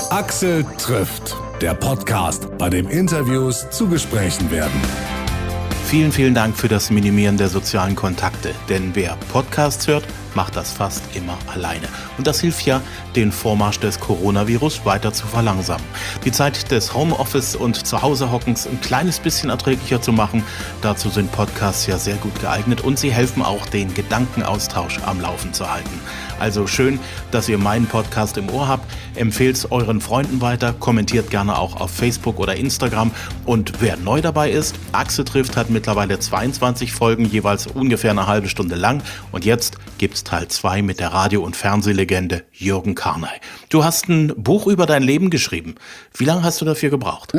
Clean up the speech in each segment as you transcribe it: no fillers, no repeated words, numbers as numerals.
Axel trifft, der Podcast, bei dem Interviews zu Gesprächen werden. Vielen, vielen Dank für das Minimieren der sozialen Kontakte, denn wer Podcasts hört, macht das fast immer alleine. Und das hilft ja, den Vormarsch des Coronavirus weiter zu verlangsamen. Die Zeit des Homeoffice und Zuhausehockens ein kleines bisschen erträglicher zu machen, dazu sind Podcasts ja sehr gut geeignet und sie helfen auch, den Gedankenaustausch am Laufen zu halten. Also schön, dass ihr meinen Podcast im Ohr habt. Empfehlt es euren Freunden weiter, kommentiert gerne auch auf Facebook oder Instagram. Und wer neu dabei ist, Axel trifft hat mittlerweile 22 Folgen, jeweils ungefähr eine halbe Stunde lang. Und jetzt gibt's Teil 2 mit der Radio- und Fernsehlegende Jürgen Karnay. Du hast ein Buch über dein Leben geschrieben. Wie lange hast du dafür gebraucht?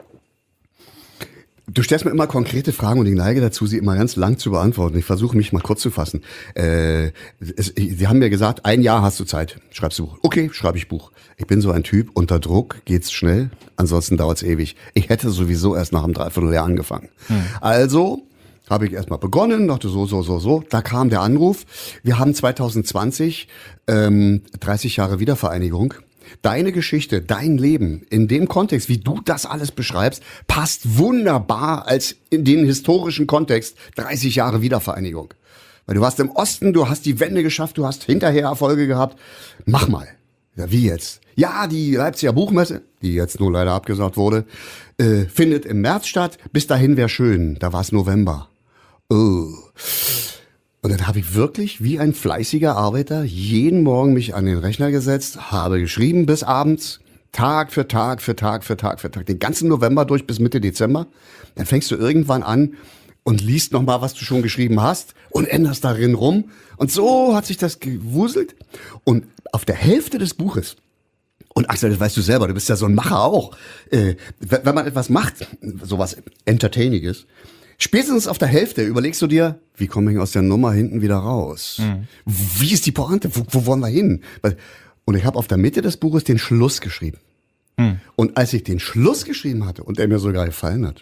Du stellst mir immer konkrete Fragen und ich neige dazu, sie immer ganz lang zu beantworten. Ich versuche mich mal kurz zu fassen. Sie haben mir gesagt, 1 Jahr hast du Zeit, schreibst du Buch. Okay, schreibe ich Buch. Ich bin so ein Typ, unter Druck geht's schnell, ansonsten dauert's ewig. Ich hätte sowieso erst nach einem Dreivierteljahr angefangen. Also habe ich erstmal begonnen, dachte so. Da kam der Anruf. Wir haben 2020 30 Jahre Wiedervereinigung. Deine Geschichte, dein Leben in dem Kontext, wie du das alles beschreibst, passt wunderbar als in den historischen Kontext 30 Jahre Wiedervereinigung. Weil du warst im Osten, du hast die Wende geschafft, du hast hinterher Erfolge gehabt. Mach mal. Ja, wie jetzt? Ja, die Leipziger Buchmesse, die jetzt nur leider abgesagt wurde, findet im März statt. Bis dahin wäre schön. Da war es November. Oh. Und dann habe ich wirklich wie ein fleißiger Arbeiter jeden Morgen mich an den Rechner gesetzt, habe geschrieben bis abends, Tag für Tag, den ganzen November durch bis Mitte Dezember. Dann fängst du irgendwann an und liest nochmal, was du schon geschrieben hast und änderst darin rum. Und so hat sich das gewuselt. Und auf der Hälfte des Buches, und Axel, das weißt du selber, du bist ja so ein Macher auch, wenn man etwas macht, sowas Entertainiges, spätestens auf der Hälfte überlegst du dir, wie komme ich aus der Nummer hinten wieder raus? Wie ist die Pointe? Wo wollen wir hin? Und ich habe auf der Mitte des Buches den Schluss geschrieben. Und als ich den Schluss geschrieben hatte und der mir sogar gefallen hat,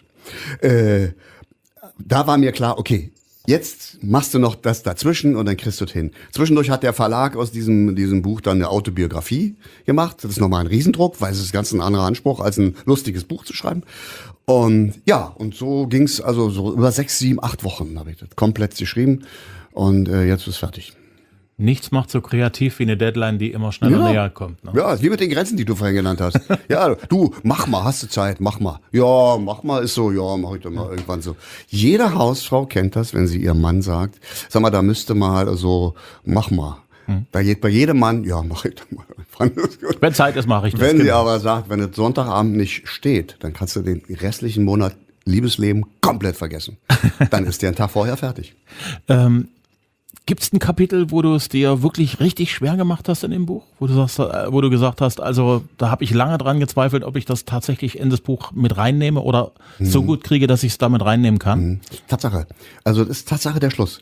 da war mir klar, okay, jetzt machst du noch das dazwischen und dann kriegst du es hin. Zwischendurch hat der Verlag aus diesem Buch dann eine Autobiografie gemacht. Das ist nochmal ein Riesendruck, weil es ist ganz ein anderer Anspruch, als ein lustiges Buch zu schreiben. Und ja, und so ging's also so über 6, 7, 8 Wochen habe ich das komplett geschrieben und jetzt ist fertig. Nichts macht so kreativ wie eine Deadline, die immer schneller näher kommt. Ne? Ja, wie mit den Grenzen, die du vorhin genannt hast. Ja, du, mach mal, hast du Zeit, mach mal. Ja, mach mal, ist so, ja, mach ich dann mal irgendwann so. Jede Hausfrau kennt das, wenn sie ihrem Mann sagt, sag mal, da müsste mal so, mach mal. Da geht bei jedem Mann, ja, mach ich dann mal. Wenn Zeit ist, mache ich das. Wenn sie aber sagt, wenn es Sonntagabend nicht steht, dann kannst du den restlichen Monat Liebesleben komplett vergessen. Dann ist der ein Tag vorher fertig. Gibt es ein Kapitel, wo du es dir wirklich richtig schwer gemacht hast in dem Buch? Wo du gesagt hast, also da habe ich lange dran gezweifelt, ob ich das tatsächlich in das Buch mit reinnehme oder so gut kriege, dass ich es damit reinnehmen kann? Tatsache. Also das ist Tatsache der Schluss.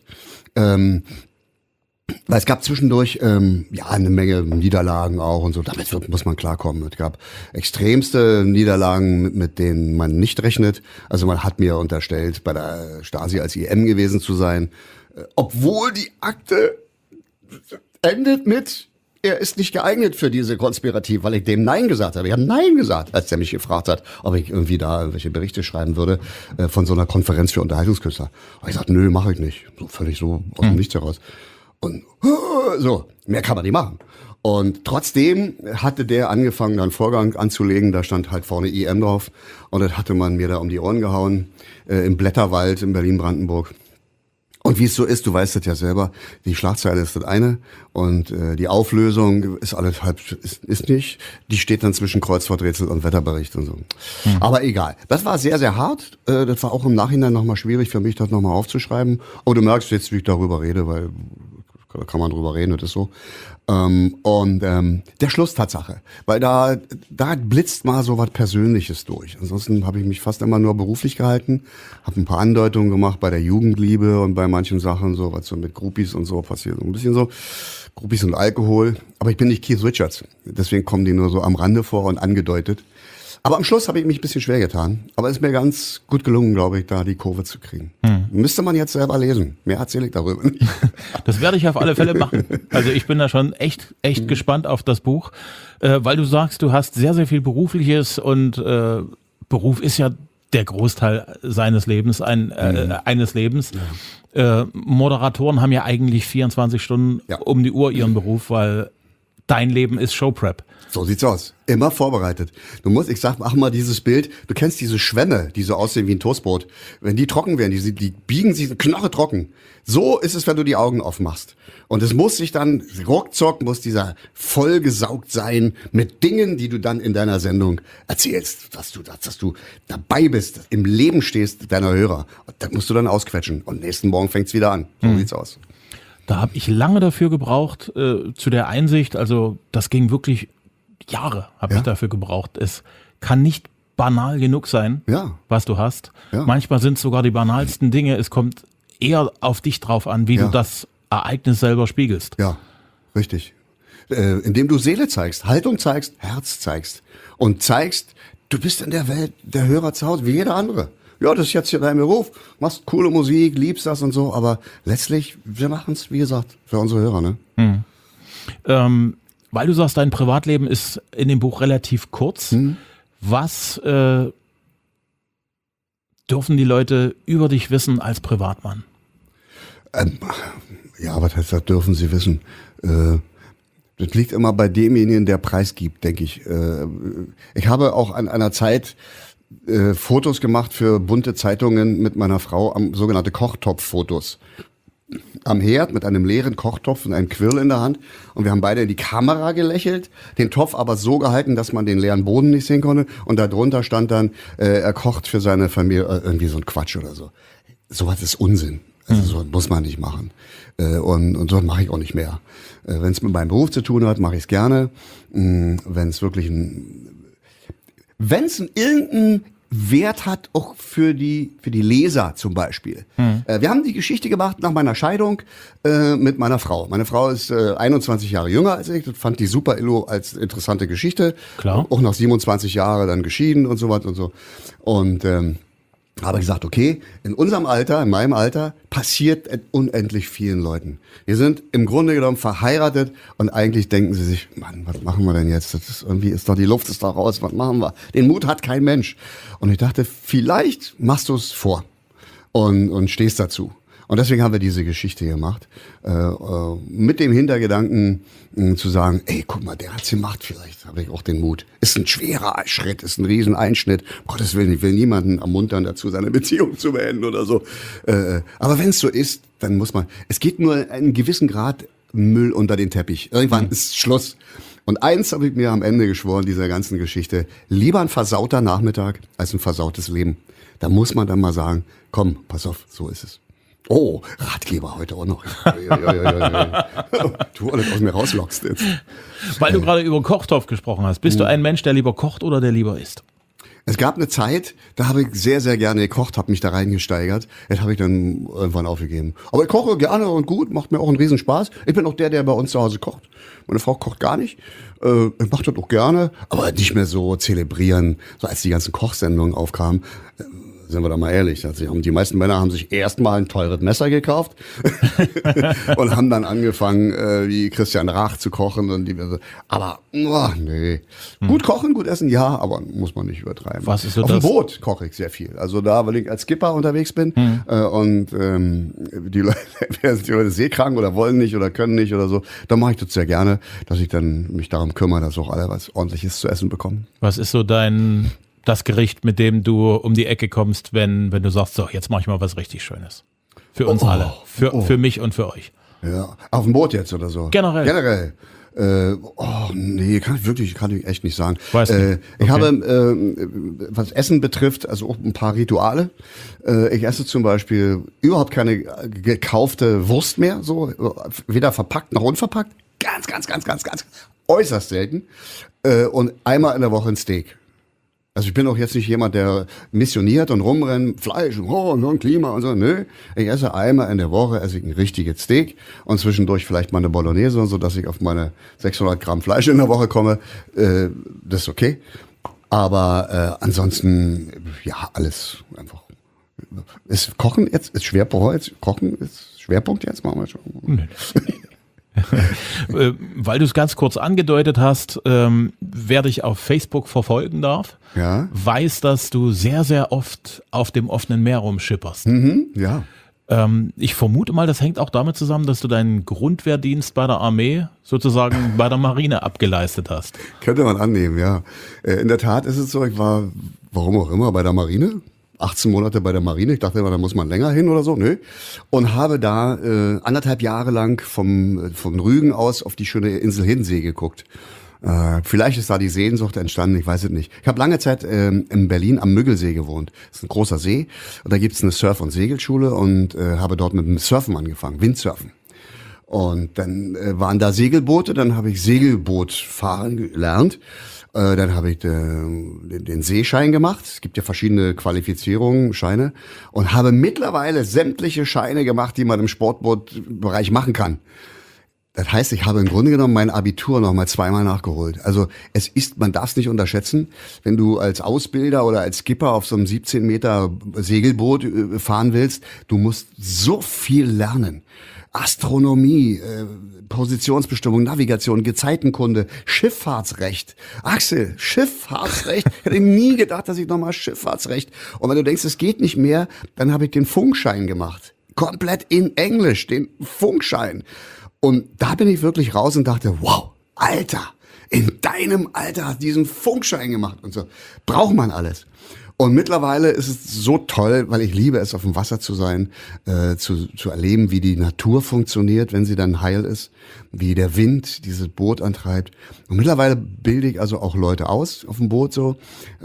Weil es gab zwischendurch eine Menge Niederlagen auch und so. Damit muss man klarkommen. Es gab extremste Niederlagen, mit denen man nicht rechnet. Also man hat mir unterstellt, bei der Stasi als IM gewesen zu sein, obwohl die Akte endet mit, er ist nicht geeignet für diese Konspirativ, weil ich dem Nein gesagt habe. Ich habe Nein gesagt, als der mich gefragt hat, ob ich irgendwie da irgendwelche Berichte schreiben würde von so einer Konferenz für Unterhaltungskünstler. Aber ich sagte, nö, mache ich nicht. So völlig so aus dem Nichts heraus. Und so, mehr kann man nicht machen. Und trotzdem hatte der angefangen, dann Vorgang anzulegen, da stand halt vorne IM drauf. Und das hatte man mir da um die Ohren gehauen, im Blätterwald in Berlin-Brandenburg. Und wie es so ist, du weißt das ja selber, die Schlagzeile ist das eine und die Auflösung ist alles ist nicht. Die steht dann zwischen Kreuzworträtsel und Wetterbericht und so. Aber egal. Das war sehr, sehr hart. Das war auch im Nachhinein nochmal schwierig für mich, das nochmal aufzuschreiben. Aber du merkst jetzt, wie ich darüber rede, weil da kann man drüber reden, das ist so. Der Schluss Tatsache, weil da blitzt mal so was Persönliches durch. Ansonsten habe ich mich fast immer nur beruflich gehalten, habe ein paar Andeutungen gemacht bei der Jugendliebe und bei manchen Sachen, so was so mit Groupies und so passiert, so ein bisschen so Groupies und Alkohol. Aber ich bin nicht Keith Richards, deswegen kommen die nur so am Rande vor und angedeutet. Aber am Schluss habe ich mich ein bisschen schwer getan. Aber es ist mir ganz gut gelungen, glaube ich, da die Kurve zu kriegen. Müsste man jetzt selber lesen. Mehr erzähle ich darüber nicht. Das werde ich auf alle Fälle machen. Also ich bin da schon echt gespannt auf das Buch, weil du sagst, du hast sehr, sehr viel Berufliches und Beruf ist ja der Großteil seines Lebens, eines Lebens. Moderatoren haben ja eigentlich 24 Stunden um die Uhr ihren Beruf, weil dein Leben ist Showprep. So sieht's aus. Immer vorbereitet. Mach mal dieses Bild. Du kennst diese Schwämme, die so aussehen wie ein Toastbrot. Wenn die trocken werden, die biegen sich knochentrocken. So ist es, wenn du die Augen aufmachst. Und es muss sich dann, ruckzuck muss dieser vollgesaugt sein mit Dingen, die du dann in deiner Sendung erzählst, dass du dabei bist, im Leben stehst deiner Hörer. Und das musst du dann ausquetschen. Und nächsten Morgen fängt's wieder an. So sieht's aus. Da habe ich lange dafür gebraucht, zu der Einsicht, also das ging wirklich Jahre habe ich dafür gebraucht. Es kann nicht banal genug sein, was du hast. Ja. Manchmal sind es sogar die banalsten Dinge. Es kommt eher auf dich drauf an, wie du das Ereignis selber spiegelst. Ja, richtig. Indem du Seele zeigst, Haltung zeigst, Herz zeigst und zeigst, du bist in der Welt der Hörer zu Hause, wie jeder andere. Ja, das ist jetzt hier dein Beruf, machst coole Musik, liebst das und so, aber letztlich, wir machen es, wie gesagt, für unsere Hörer, ne? Weil du sagst, dein Privatleben ist in dem Buch relativ kurz. Was dürfen die Leute über dich wissen als Privatmann? Was heißt das, dürfen sie wissen? Das liegt immer bei demjenigen, der preisgibt, denke ich. Ich habe auch an einer Zeit Fotos gemacht für bunte Zeitungen mit meiner Frau, sogenannte Kochtopf-Fotos. Am Herd mit einem leeren Kochtopf und einem Quirl in der Hand. Und wir haben beide in die Kamera gelächelt, den Topf aber so gehalten, dass man den leeren Boden nicht sehen konnte. Und darunter stand dann, er kocht für seine Familie, irgendwie so ein Quatsch oder so. Sowas ist Unsinn. Also so muss man nicht machen. Und so mache ich auch nicht mehr. Wenn es mit meinem Beruf zu tun hat, mache ich es gerne. Wenn es wirklich irgendeinen Wert hat, auch für die Leser zum Beispiel. Wir haben die Geschichte gemacht nach meiner Scheidung mit meiner Frau. Meine Frau ist 21 Jahre jünger als ich. Das fand die Super Illo als interessante Geschichte. Klar. Auch nach 27 Jahren dann geschieden und so was und so. Und habe gesagt, okay, in unserem Alter, in meinem Alter, passiert unendlich vielen Leuten. Wir sind im Grunde genommen verheiratet und eigentlich denken sie sich, Mann, was machen wir denn jetzt? Das ist irgendwie, die Luft ist da raus, was machen wir? Den Mut hat kein Mensch. Und ich dachte, vielleicht machst du es vor und stehst dazu. Und deswegen haben wir diese Geschichte gemacht, mit dem Hintergedanken zu sagen, ey, guck mal, der hat's gemacht, vielleicht habe ich auch den Mut. Ist ein schwerer Schritt, ist ein Rieseneinschnitt. Um Gottes Willen, ich will niemanden ermuntern dazu, seine Beziehung zu beenden oder so. Aber wenn es so ist, dann muss man, es geht nur einen gewissen Grad Müll unter den Teppich. Irgendwann ist Schluss. Und eins habe ich mir am Ende geschworen, dieser ganzen Geschichte, lieber ein versauter Nachmittag als ein versautes Leben. Da muss man dann mal sagen, komm, pass auf, so ist es. Oh, Ratgeber heute auch noch. Du alles aus mir rauslockst jetzt. Weil du gerade über Kochtopf gesprochen hast. Bist du ein Mensch, der lieber kocht oder der lieber isst? Es gab eine Zeit, da habe ich sehr, sehr gerne gekocht, habe mich da reingesteigert. Das habe ich dann irgendwann aufgegeben. Aber ich koche gerne und gut, macht mir auch einen Riesenspaß. Ich bin auch der bei uns zu Hause kocht. Meine Frau kocht gar nicht. Ich mache das auch gerne, aber nicht mehr so zelebrieren. So als die ganzen Kochsendungen aufkamen, sind wir da mal ehrlich, die meisten Männer haben sich erstmal ein teures Messer gekauft und haben dann angefangen, wie Christian Rach zu kochen. Aber nee. Gut kochen, gut essen, ja, aber muss man nicht übertreiben. Was ist so Auf dem Boot koche ich sehr viel. Also da, weil ich als Skipper unterwegs bin und die Leute seekrank oder wollen nicht oder können nicht oder so, dann mache ich das sehr gerne, dass ich dann mich darum kümmere, dass auch alle was Ordentliches zu essen bekommen. Was ist so das Gericht, mit dem du um die Ecke kommst, wenn du sagst, so, jetzt mache ich mal was richtig Schönes. Für uns alle. Für mich und für euch. Ja, auf dem Boot jetzt oder so? Generell. Nee, kann ich echt nicht sagen. Weiß nicht. Okay. Ich habe, was Essen betrifft, also auch ein paar Rituale. Ich esse zum Beispiel überhaupt keine gekaufte Wurst mehr, so, weder verpackt noch unverpackt. Ganz äußerst selten. Und einmal in der Woche ein Steak. Also ich bin auch jetzt nicht jemand, der missioniert und rumrennt, Fleisch und Klima und so. Nö, ich esse einmal in der Woche ein richtiges Steak und zwischendurch vielleicht mal eine Bolognese, so dass ich auf meine 600 Gramm Fleisch in der Woche komme. Das ist okay. Aber ansonsten, ja, alles einfach. Ist Kochen jetzt, ist Schwerpunkt jetzt, machen wir schon. Nee. Weil du es ganz kurz angedeutet hast, wer dich auf Facebook verfolgen darf, weiß, dass du sehr, sehr oft auf dem offenen Meer rumschipperst. Ja. Ich vermute mal, das hängt auch damit zusammen, dass du deinen Grundwehrdienst bei der Armee sozusagen bei der Marine abgeleistet hast. Könnte man annehmen, ja. In der Tat ist es so, ich war, warum auch immer, bei der Marine. 18 Monate bei der Marine. Ich dachte immer, da muss man länger hin oder so. Nö. Und habe da 1,5 Jahre lang vom Rügen aus auf die schöne Insel Hiddensee geguckt. Vielleicht ist da die Sehnsucht entstanden, ich weiß es nicht. Ich habe lange Zeit in Berlin am Müggelsee gewohnt. Das ist ein großer See. Und da gibt's eine Surf- und Segelschule und habe dort mit dem Surfen angefangen, Windsurfen. Und dann waren da Segelboote, dann habe ich Segelboot fahren gelernt. Dann habe ich den Seeschein gemacht. Es gibt ja verschiedene Qualifizierungen, Scheine. Und habe mittlerweile sämtliche Scheine gemacht, die man im Sportbootbereich machen kann. Das heißt, ich habe im Grunde genommen mein Abitur noch mal 2-mal nachgeholt. Also man darf es nicht unterschätzen, wenn du als Ausbilder oder als Skipper auf so einem 17 Meter Segelboot fahren willst, du musst so viel lernen. Astronomie, Positionsbestimmung, Navigation, Gezeitenkunde, Schifffahrtsrecht. Axel, Schifffahrtsrecht. Ich hätte nie gedacht, dass ich nochmal Schifffahrtsrecht. Und wenn du denkst, es geht nicht mehr, dann habe ich den Funkschein gemacht. Komplett in Englisch, den Funkschein. Und da bin ich wirklich raus und dachte, wow, Alter, in deinem Alter hast du diesen Funkschein gemacht und so. Braucht man alles. Und mittlerweile ist es so toll, weil ich liebe es, auf dem Wasser zu sein, zu erleben, wie die Natur funktioniert, wenn sie dann heil ist, wie der Wind dieses Boot antreibt. Und mittlerweile bilde ich also auch Leute aus auf dem Boot so,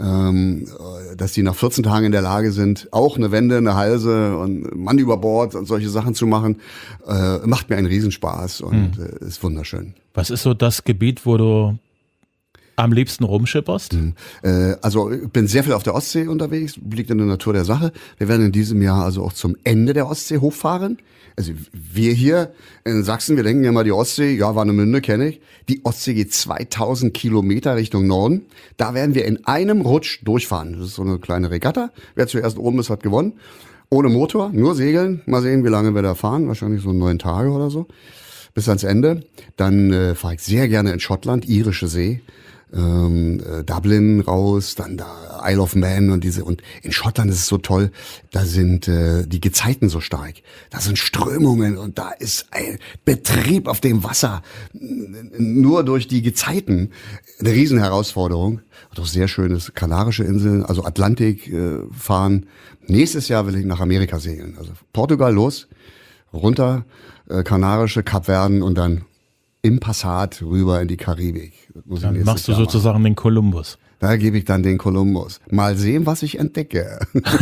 dass die nach 14 Tagen in der Lage sind, auch eine Wende, eine Halse und Mann über Bord und solche Sachen zu machen. Macht mir einen Riesenspaß und ist wunderschön. Was ist so das Gebiet, wo du am liebsten rumschipperst? Also ich bin sehr viel auf der Ostsee unterwegs, liegt in der Natur der Sache. Wir werden in diesem Jahr also auch zum Ende der Ostsee hochfahren. Also wir hier in Sachsen, wir denken ja mal die Ostsee, ja, Warnemünde kenne ich. Die Ostsee geht 2000 Kilometer Richtung Norden. Da werden wir in einem Rutsch durchfahren. Das ist so eine kleine Regatta. Wer zuerst oben ist, hat gewonnen. Ohne Motor, nur segeln. Mal sehen, wie lange wir da fahren. Wahrscheinlich so 9 Tage oder so. Bis ans Ende. Dann fahre ich sehr gerne in Schottland, Irische See. Dublin raus, dann da Isle of Man und in Schottland ist es so toll, da sind die Gezeiten so stark, da sind Strömungen und da ist ein Betrieb auf dem Wasser nur durch die Gezeiten eine Riesenherausforderung. Doch sehr schönes Kanarische Inseln, also Atlantik fahren. Nächstes Jahr will ich nach Amerika segeln, also Portugal los, runter Kanarische, Kapverden und dann im Passat rüber in die Karibik. Dann machst du sozusagen den Kolumbus. Da gebe ich dann den Kolumbus. Mal sehen, was ich entdecke.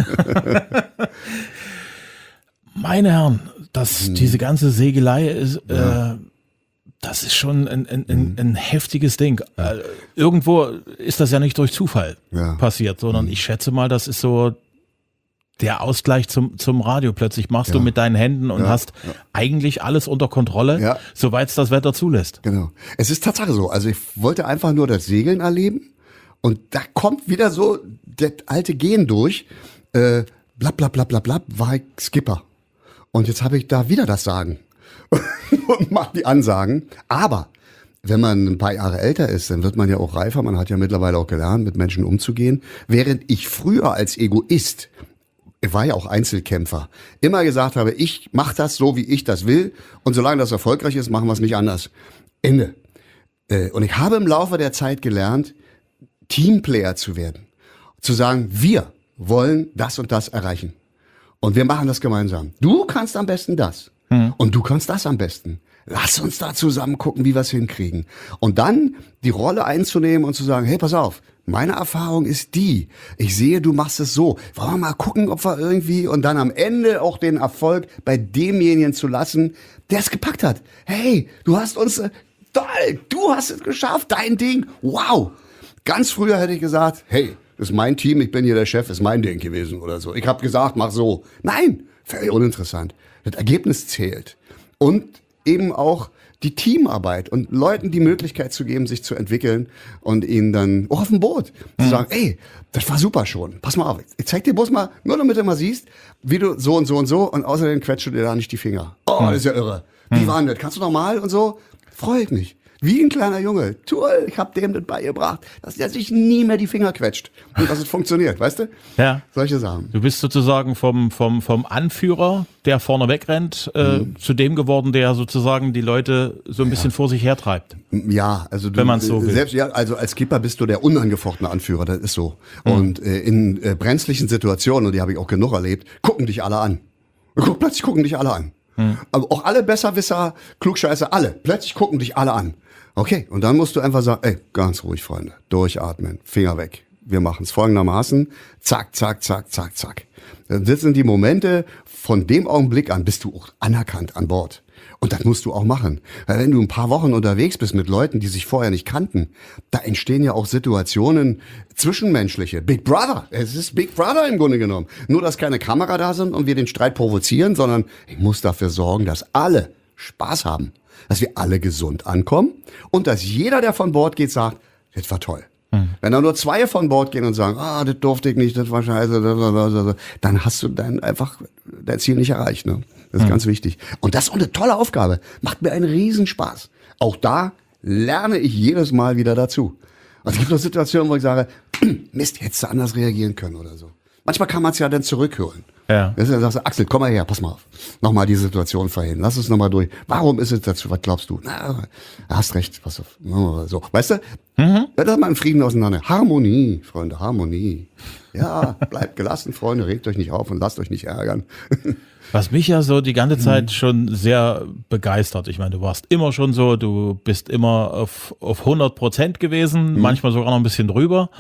Meine Herren, diese ganze Segelei ist, das ist schon ein heftiges Ding. Irgendwo ist das ja nicht durch Zufall passiert, sondern ich schätze mal, das ist so der Ausgleich zum Radio. Plötzlich machst du mit deinen Händen und hast eigentlich alles unter Kontrolle, soweit es das Wetter zulässt. Genau. Es ist Tatsache so. Also ich wollte einfach nur das Segeln erleben und da kommt wieder so das alte Gen durch. Blab, blab, blab, blab, blab, war ich Skipper. Und jetzt habe ich da wieder das Sagen und mache die Ansagen. Aber wenn man ein paar Jahre älter ist, dann wird man ja auch reifer. Man hat ja mittlerweile auch gelernt, mit Menschen umzugehen. Während ich früher als Egoist, ich war ja auch Einzelkämpfer, immer gesagt habe, ich mache das so, wie ich das will und solange das erfolgreich ist, machen wir es nicht anders. Ende. Und ich habe im Laufe der Zeit gelernt, Teamplayer zu werden. Zu sagen, wir wollen das und das erreichen. Und wir machen das gemeinsam. Du kannst am besten das. Und du kannst das am besten. Lass uns da zusammen gucken, wie wir es hinkriegen. Und dann die Rolle einzunehmen und zu sagen, hey, pass auf, meine Erfahrung ist die. Ich sehe, du machst es so. Wollen wir mal gucken, ob wir irgendwie und dann am Ende auch den Erfolg bei demjenigen zu lassen, der es gepackt hat. Hey, du hast uns, toll, du hast es geschafft, dein Ding, wow. Ganz früher hätte ich gesagt, hey, das ist mein Team, ich bin hier der Chef, ist mein Ding gewesen oder so. Ich habe gesagt, mach so. Nein, völlig uninteressant. Das Ergebnis zählt. Und eben auch die Teamarbeit und Leuten die Möglichkeit zu geben, sich zu entwickeln und ihnen dann auch auf dem Boot zu sagen, ey, das war super schon. Pass mal auf, ich zeig dir bloß mal, nur damit du mal siehst, wie du so und so und so und außerdem quetscht du dir da nicht die Finger. Oh, das ist ja irre. Wie war denn das? Kannst du noch mal und so? Freut mich. Wie ein kleiner Junge. Toll, ich hab dem das beigebracht, dass der sich nie mehr die Finger quetscht. Und dass es funktioniert, weißt du? Ja. Solche Sachen. Du bist sozusagen vom Anführer, der vorne wegrennt, zu dem geworden, der sozusagen die Leute so ein bisschen vor sich hertreibt. Ja, also wenn man es so will. Selbst, ja, also als Skipper bist du der unangefochtene Anführer, das ist so. Und in brenzlichen Situationen, und die habe ich auch genug erlebt, gucken dich alle an. Plötzlich gucken dich alle an. Aber auch alle Besserwisser, Klugscheißer, alle. Plötzlich gucken dich alle an. Okay, und dann musst du einfach sagen, ey, ganz ruhig, Freunde, durchatmen, Finger weg. Wir machen es folgendermaßen, zack, zack, zack, zack, zack. Das sind die Momente, von dem Augenblick an bist du auch anerkannt an Bord. Und das musst du auch machen. Weil wenn du ein paar Wochen unterwegs bist mit Leuten, die sich vorher nicht kannten, da entstehen ja auch Situationen zwischenmenschliche. Big Brother. Es ist Big Brother im Grunde genommen. Nur, dass keine Kamera da sind und wir den Streit provozieren, sondern ich muss dafür sorgen, dass alle Spaß haben. Dass wir alle gesund ankommen und dass jeder, der von Bord geht, sagt, das war toll. Wenn da nur 2 von Bord gehen und sagen, das durfte ich nicht, das war scheiße, dann hast du dein Ziel nicht erreicht. Ne? Das ist ganz wichtig. Und das ist auch eine tolle Aufgabe. Macht mir einen Riesenspaß. Auch da lerne ich jedes Mal wieder dazu. Und es gibt noch Situationen, wo ich sage, Mist, hättest du anders reagieren können oder so. Manchmal kann man es ja dann zurückholen. Ja. Dann sagst du, Axel, komm mal her, pass mal auf. Nochmal die Situation verhindern. Lass uns nochmal durch. Warum ist es dazu? Was glaubst du? Na, hast recht, pass auf. So, weißt du? Lass mal in Frieden auseinander. Harmonie, Freunde, Harmonie. Ja, bleibt gelassen, Freunde, regt euch nicht auf und lasst euch nicht ärgern. Was mich ja so die ganze Zeit schon sehr begeistert. Ich meine, du warst immer schon so, du bist immer auf 100% gewesen, manchmal sogar noch ein bisschen drüber.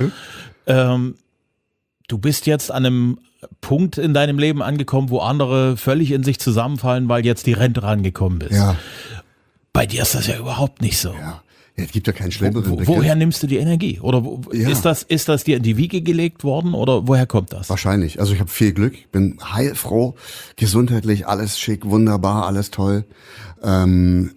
Du bist jetzt an einem Punkt in deinem Leben angekommen, wo andere völlig in sich zusammenfallen, weil jetzt die Rente rangekommen ist. Ja. Bei dir ist das ja überhaupt nicht so. Ja. Es gibt ja keinen schlimmeren Begriff. Woher nimmst du die Energie? Oder ist das dir in die Wiege gelegt worden oder woher kommt das? Wahrscheinlich. Also ich habe viel Glück, bin heilfroh, gesundheitlich, alles schick, wunderbar, alles toll. Und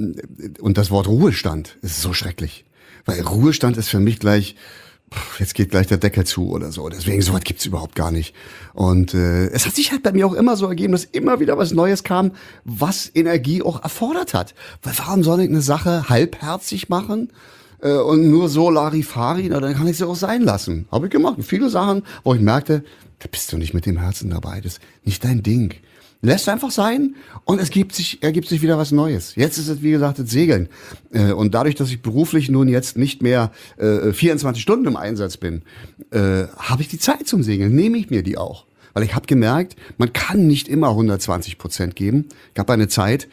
das Wort Ruhestand ist so schrecklich. Weil Ruhestand ist für mich gleich, jetzt geht gleich der Deckel zu oder so. Deswegen, sowas gibt's überhaupt gar nicht. Und es hat sich halt bei mir auch immer so ergeben, dass immer wieder was Neues kam, was Energie auch erfordert hat. Weil warum soll ich eine Sache halbherzig machen und nur so Larifari? Na, dann kann ich sie auch sein lassen. Habe ich gemacht. Viele Sachen, wo ich merkte, da bist du nicht mit dem Herzen dabei. Das ist nicht dein Ding. Lässt einfach sein und ergibt sich wieder was Neues. Jetzt ist es, wie gesagt, das Segeln. Und dadurch, dass ich beruflich nun jetzt nicht mehr 24 Stunden im Einsatz bin, habe ich die Zeit zum Segeln, nehme ich mir die auch. Weil ich habe gemerkt, man kann nicht immer 120% geben. Ich habe eine Zeit,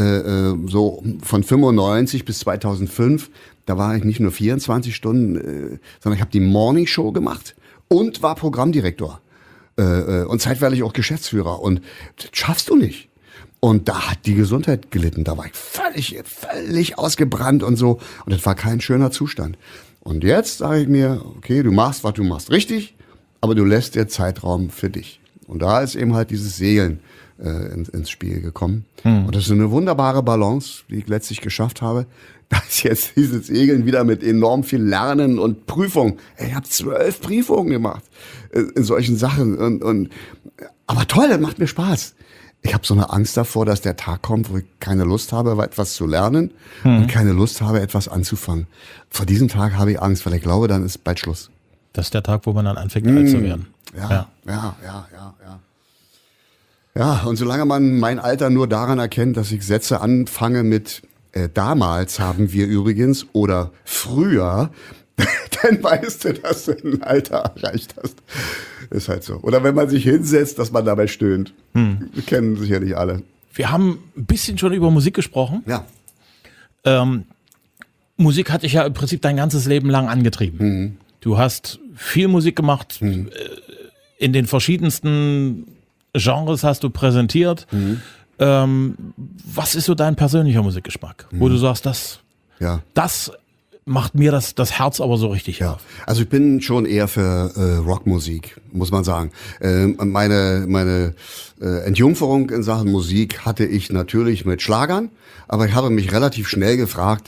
so von 95 bis 2005, da war ich nicht nur 24 Stunden, sondern ich habe die Morning Show gemacht und war Programmdirektor. Und zeitweilig auch Geschäftsführer. Und das schaffst du nicht. Und da hat die Gesundheit gelitten. Da war ich völlig ausgebrannt und so. Und das war kein schöner Zustand. Und jetzt sage ich mir, okay, du machst, was du machst, richtig, aber du lässt dir Zeitraum für dich. Und da ist eben halt dieses Segeln ins Spiel gekommen. Und das ist eine wunderbare Balance, die ich letztlich geschafft habe. Da ist jetzt dieses Segeln wieder mit enorm viel Lernen und Prüfung. Ich habe 12 Prüfungen gemacht in solchen Sachen. Aber toll, das macht mir Spaß. Ich habe so eine Angst davor, dass der Tag kommt, wo ich keine Lust habe, etwas zu lernen und keine Lust habe, etwas anzufangen. Vor diesem Tag habe ich Angst, weil ich glaube, dann ist bald Schluss. Das ist der Tag, wo man dann anfängt, alt zu werden. Ja. Ja, und solange man mein Alter nur daran erkennt, dass ich Sätze anfange mit damals haben wir übrigens oder früher, dann weißt du, dass du ein Alter erreicht hast. Ist halt so. Oder wenn man sich hinsetzt, dass man dabei stöhnt. Wir kennen sicherlich alle. Wir haben ein bisschen schon über Musik gesprochen. Ja. Musik hat dich ja im Prinzip dein ganzes Leben lang angetrieben. Du hast viel Musik gemacht. In den verschiedensten Genres hast du präsentiert. Was ist so dein persönlicher Musikgeschmack? Wo du sagst, das macht mir das Herz aber so richtig auf. Also ich bin schon eher für Rockmusik, muss man sagen. Meine Entjungferung in Sachen Musik hatte ich natürlich mit Schlagern, aber ich habe mich relativ schnell gefragt,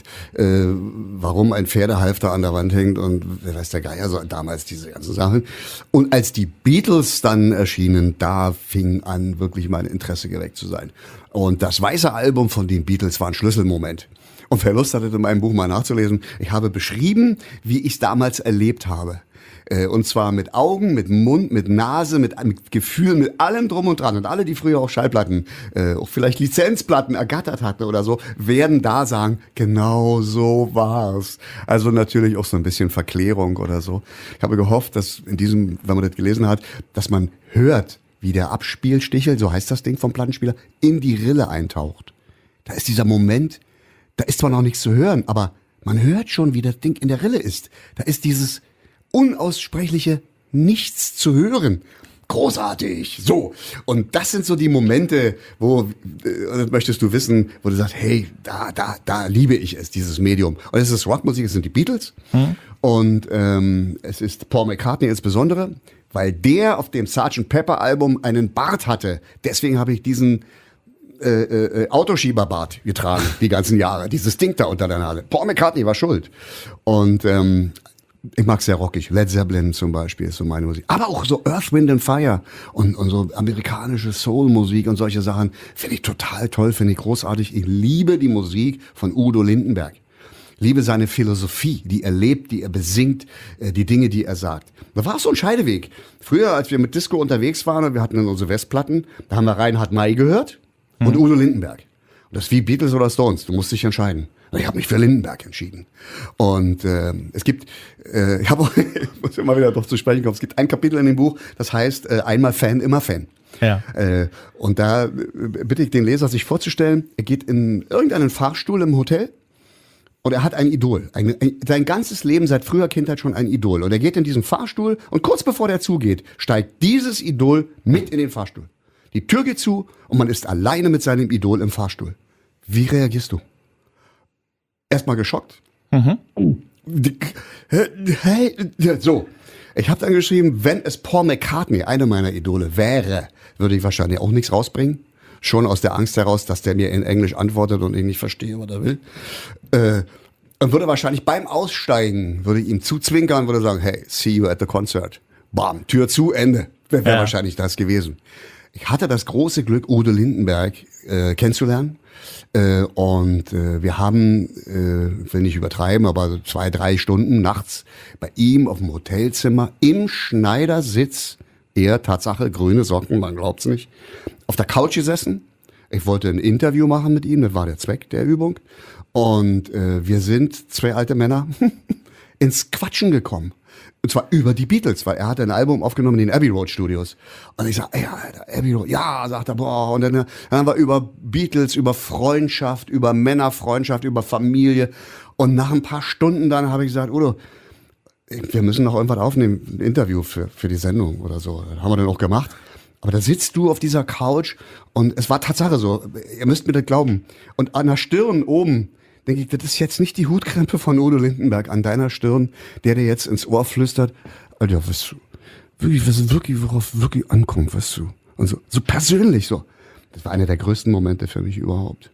warum ein Pferdehalfter an der Wand hängt und wer weiß der Geier, so damals diese ganzen Sachen. Und als die Beatles dann erschienen, da fing an, wirklich mein Interesse geweckt zu sein. Und das weiße Album von den Beatles war ein Schlüsselmoment. Und wer Lust hatte, in meinem Buch mal nachzulesen, ich habe beschrieben, wie ich es damals erlebt habe. Und zwar mit Augen, mit Mund, mit Nase, mit Gefühl, mit allem drum und dran. Und alle, die früher auch Schallplatten, auch vielleicht Lizenzplatten ergattert hatten oder so, werden da sagen, genau so war's. Also natürlich auch so ein bisschen Verklärung oder so. Ich habe gehofft, dass in diesem, wenn man das gelesen hat, dass man hört, wie der Abspielstichel, so heißt das Ding vom Plattenspieler, in die Rille eintaucht. Da ist dieser Moment, da ist zwar noch nichts zu hören, aber man hört schon, wie das Ding in der Rille ist. Da ist dieses unaussprechliche Nichts zu hören. Großartig. So. Und das sind so die Momente, wo, das möchtest du wissen, wo du sagst, hey, da liebe ich es, dieses Medium. Und es ist Rockmusik, es sind die Beatles. Und es ist Paul McCartney insbesondere, weil der auf dem Sgt. Pepper Album einen Bart hatte. Deswegen habe ich diesen Autoschieberbart getragen, die ganzen Jahre. Dieses Ding da unter der Nase. Paul McCartney war schuld. Und ich mag sehr rockig. Led Zeppelin zum Beispiel ist so meine Musik. Aber auch so Earth, Wind and Fire und so amerikanische Soul-Musik und solche Sachen finde ich total toll, finde ich großartig. Ich liebe die Musik von Udo Lindenberg. Liebe seine Philosophie, die er lebt, die er besingt, die Dinge, die er sagt. Da war auch so ein Scheideweg. Früher, als wir mit Disco unterwegs waren und wir hatten dann unsere Westplatten, da haben wir Reinhard May gehört und Udo Lindenberg. Und das ist wie Beatles oder Stones, du musst dich entscheiden. Und ich habe mich für Lindenberg entschieden. Und es gibt, ich habe ich muss immer wieder drauf zu sprechen kommen, es gibt ein Kapitel in dem Buch, das heißt einmal Fan, immer Fan. Ja. Und da bitte ich den Leser, sich vorzustellen, er geht in irgendeinen Fahrstuhl im Hotel und er hat ein Idol. Sein ganzes Leben, seit früher Kindheit schon ein Idol. Und er geht in diesen Fahrstuhl und kurz bevor der zugeht, steigt dieses Idol mit in den Fahrstuhl. Die Tür geht zu und man ist alleine mit seinem Idol im Fahrstuhl. Wie reagierst du? Erstmal geschockt. So, ich habe dann geschrieben, wenn es Paul McCartney, eine meiner Idole, wäre, würde ich wahrscheinlich auch nichts rausbringen. Schon aus der Angst heraus, dass der mir in Englisch antwortet und ich nicht verstehe, was er will. Und würde wahrscheinlich beim Aussteigen, würde ich ihm zuzwinkern, würde sagen, hey, see you at the concert. Bam, Tür zu, Ende. Wäre wahrscheinlich das gewesen. Ich hatte das große Glück, Udo Lindenberg kennenzulernen. Und wir haben, will nicht übertreiben, aber 2-3 Stunden nachts bei ihm auf dem Hotelzimmer im Schneidersitz, eher Tatsache, grüne Socken, man glaubt's nicht, auf der Couch gesessen. Ich wollte ein Interview machen mit ihm, das war der Zweck der Übung. Und wir sind, 2 alte Männer, ins Quatschen gekommen. Und zwar über die Beatles, weil er hatte ein Album aufgenommen in den Abbey Road Studios. Und ich sag, ey, Alter, Abbey Road, ja, sagt er, boah. Und dann haben wir über Beatles, über Freundschaft, über Männerfreundschaft, über Familie. Und nach ein paar Stunden dann habe ich gesagt, Udo, wir müssen noch irgendwas aufnehmen, ein Interview für die Sendung oder so. Das haben wir dann auch gemacht. Aber da sitzt du auf dieser Couch und es war Tatsache so, ihr müsst mir das glauben. Und an der Stirn oben, denke ich, das ist jetzt nicht die Hutkrempe von Udo Lindenberg an deiner Stirn, der dir jetzt ins Ohr flüstert, Alter, was wirklich, worauf wirklich ankommt, weißt du. Und so persönlich so. Das war einer der größten Momente für mich überhaupt.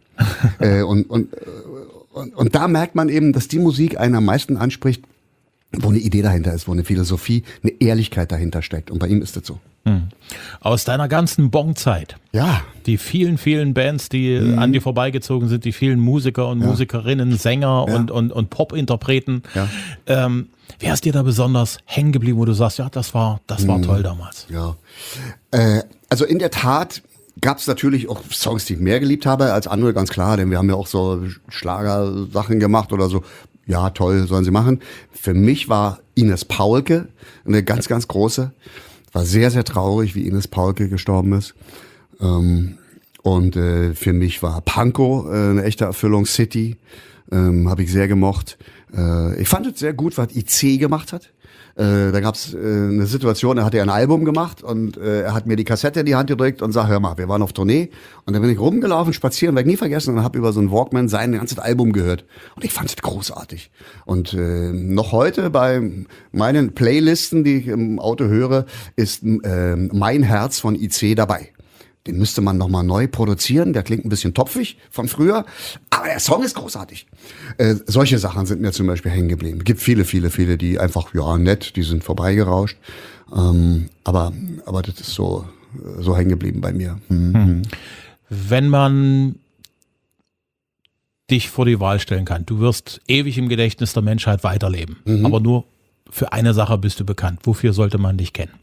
Und da merkt man eben, dass die Musik einen am meisten anspricht, wo eine Idee dahinter ist, wo eine Philosophie, eine Ehrlichkeit dahinter steckt. Und bei ihm ist das so. Aus deiner ganzen Bon-Zeit. Ja. Die vielen, vielen Bands, die an dir vorbeigezogen sind, die vielen Musiker und Musikerinnen, Sänger und Pop-Interpreten. Ja. Wer ist dir da besonders hängen geblieben, wo du sagst, ja, das war toll damals? Ja. Also in der Tat gab es natürlich auch Songs, die ich mehr geliebt habe als andere, ganz klar, denn wir haben ja auch so Schlagersachen gemacht oder so. Ja, toll, sollen sie machen. Für mich war Ines Paulke eine ganz, ganz große. War sehr, sehr traurig, wie Ines Paulke gestorben ist. Und für mich war Pankow eine echte Erfüllung. City habe ich sehr gemocht. Ich fand es sehr gut, was IC gemacht hat. Da gab's eine Situation, er hatte ein Album gemacht und er hat mir die Kassette in die Hand gedrückt und sagt, hör mal, wir waren auf Tournee und dann bin ich rumgelaufen, spazieren, werde ich nie vergessen und habe über so ein Walkman sein ganzes Album gehört und ich fand es großartig. Und noch heute bei meinen Playlisten, die ich im Auto höre, ist Mein Herz von IC dabei. Den müsste man nochmal neu produzieren. Der klingt ein bisschen topfig von früher. Aber der Song ist großartig. Solche Sachen sind mir zum Beispiel hängen geblieben. Es gibt viele, die einfach, ja, nett, die sind vorbeigerauscht. Aber das ist so hängen geblieben bei mir. Wenn man dich vor die Wahl stellen kann, du wirst ewig im Gedächtnis der Menschheit weiterleben. Aber nur für eine Sache bist du bekannt. Wofür sollte man dich kennen?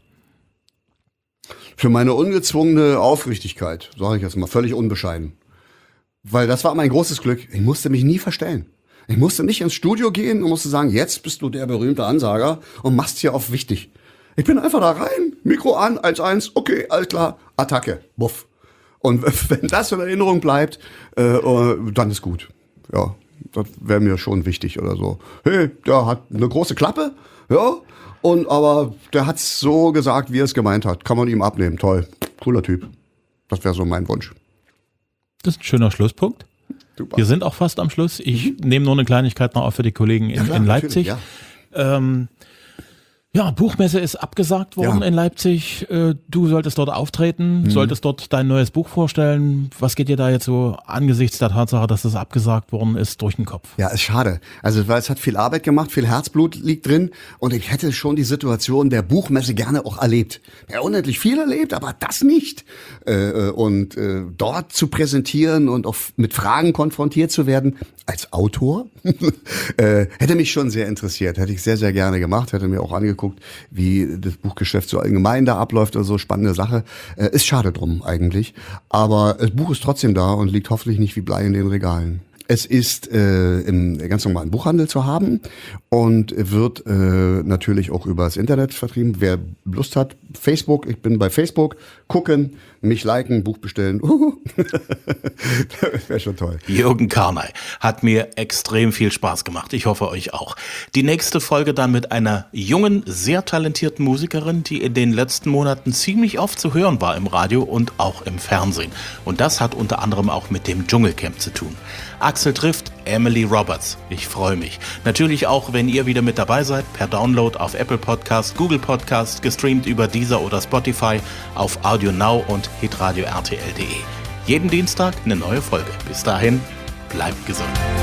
Für meine ungezwungene Aufrichtigkeit, sage ich jetzt mal, völlig unbescheiden. Weil das war mein großes Glück. Ich musste mich nie verstellen. Ich musste nicht ins Studio gehen und musste sagen, jetzt bist du der berühmte Ansager und machst hier auf wichtig. Ich bin einfach da rein, Mikro an, 1-1, okay, alles klar, Attacke, buff. Und wenn das in Erinnerung bleibt, dann ist gut. Ja, das wäre mir schon wichtig oder so. Hey, der hat eine große Klappe, ja. Aber der hat's so gesagt, wie er es gemeint hat. Kann man ihm abnehmen. Toll. Cooler Typ. Das wäre so mein Wunsch. Das ist ein schöner Schlusspunkt. Super. Wir sind auch fast am Schluss. Ich nehme nur eine Kleinigkeit noch auf für die Kollegen in Leipzig. Ja. Buchmesse ist abgesagt worden in Leipzig. Du solltest dort auftreten, solltest dort dein neues Buch vorstellen. Was geht dir da jetzt so angesichts der Tatsache, dass das abgesagt worden ist, durch den Kopf? Ja, ist schade. Also, weil es hat viel Arbeit gemacht, viel Herzblut liegt drin und ich hätte schon die Situation der Buchmesse gerne auch erlebt. Ja, unendlich viel erlebt, aber das nicht. Dort zu präsentieren und auch mit Fragen konfrontiert zu werden als Autor, hätte mich schon sehr interessiert. Hätte ich sehr, sehr gerne gemacht, hätte mir auch angeguckt, wie das Buchgeschäft so allgemein da abläuft oder so, spannende Sache. Ist schade drum eigentlich, aber das Buch ist trotzdem da und liegt hoffentlich nicht wie Blei in den Regalen. Es ist im ganz normalen Buchhandel zu haben und wird natürlich auch übers Internet vertrieben. Wer Lust hat, Facebook, ich bin bei Facebook, gucken, mich liken, Buch bestellen. Das wäre schon toll. Jürgen Karnay hat mir extrem viel Spaß gemacht. Ich hoffe, euch auch. Die nächste Folge dann mit einer jungen, sehr talentierten Musikerin, die in den letzten Monaten ziemlich oft zu hören war im Radio und auch im Fernsehen. Und das hat unter anderem auch mit dem Dschungelcamp zu tun. Axel trifft Emily Roberts. Ich freue mich. Natürlich auch, wenn ihr wieder mit dabei seid, per Download auf Apple Podcast, Google Podcast, gestreamt über Deezer oder Spotify, auf Audio Now und hitradio rtl.de. Jeden Dienstag eine neue Folge. Bis dahin, bleibt gesund.